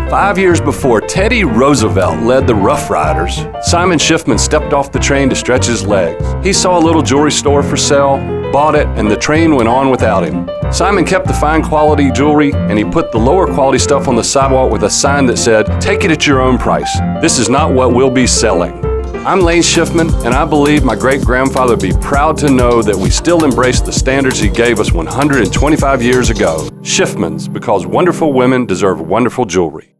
5 years before Teddy Roosevelt led the Rough Riders, Simon Schiffman stepped off the train to stretch his legs. He saw a little jewelry store for sale, bought it, and the train went on without him. Simon kept the fine quality jewelry, and he put the lower quality stuff on the sidewalk with a sign that said, "Take it at your own price. This is not what we'll be selling." I'm Lane Schiffman, and I believe my great-grandfather would be proud to know that we still embrace the standards he gave us 125 years ago. Schiffmans, because wonderful women deserve wonderful jewelry.